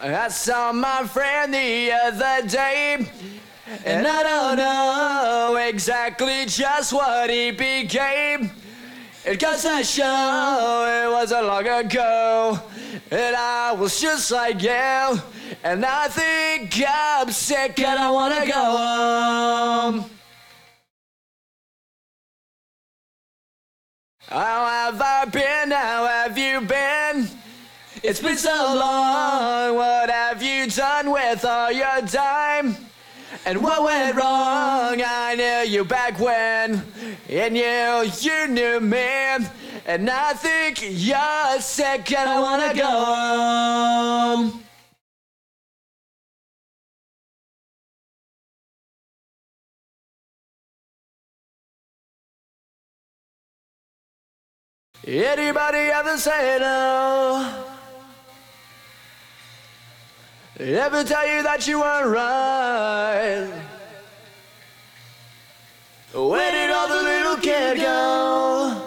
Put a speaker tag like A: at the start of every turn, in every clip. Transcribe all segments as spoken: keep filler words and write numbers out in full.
A: I saw my friend the other day, and I don't know exactly just what he became. It goes to show it wasn't long ago, and I was just like you, and I think I'm sick and I wanna go home. How have I been? How have you been? It's been so long. What have you done with all your time? And what went wrong? I knew you back when, and you, you knew me. And I think you're sick and I wanna go home. Anybody ever say no? Ever tell you that you weren't right? Where did all the little kid go?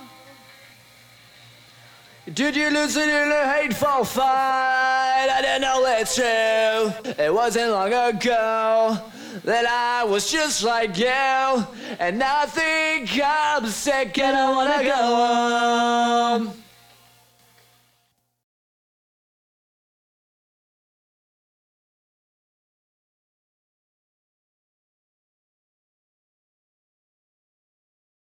A: Did you lose it in a hateful fight? I didn't know it's true. It wasn't long ago that I was just like you, and I think I'm sick and I wanna go home.